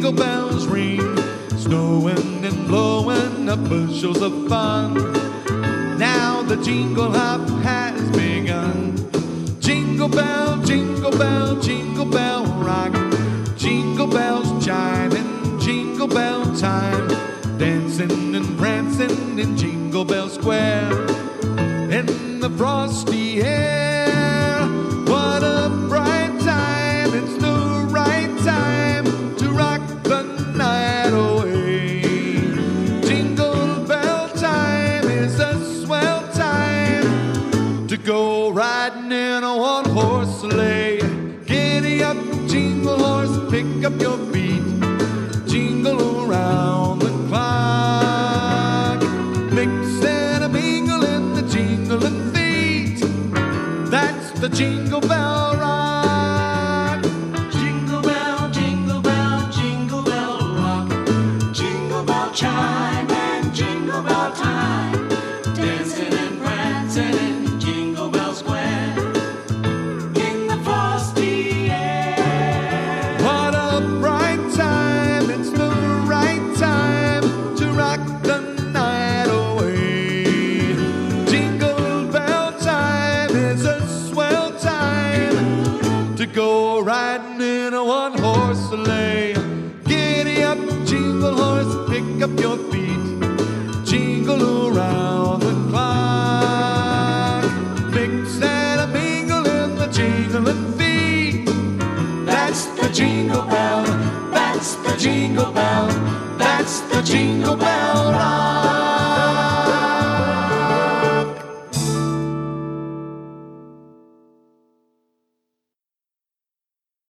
jingle bells ring, snowing and blowing up bushels of fun. Now the jingle hop has begun. Jingle bell, jingle bell, jingle bell rock. Jingle bells chiming, jingle bell time. Dancing and prancing in Jingle Bell Square. In the frosty air, what a bright time. It's the right time to rock the night away. Jingle bell time is a swell time to go riding in a one-horse sleigh. Giddy up, jingle horse, pick up your feet. Jingle around the clock. Mix and a mingle in the jingling feet. That's the Jingle Bell Rock. Jingle bell, jingle bell, jingle bell rock. Jingle bell chime and jingle bell time. Dancing and prancing in Jingle Bell Square. In the frosty air. What a bright time. It's the right time to rock the night away. Jingle bell time is a swell time to go riding in a one-horse sleigh. Giddy up, jingle horse, pick up your feet. Jingle around the clock. Mix and a mingle in the jingling feet. That's the Jingle Bell. That's the Jingle Bell. That's the Jingle Bell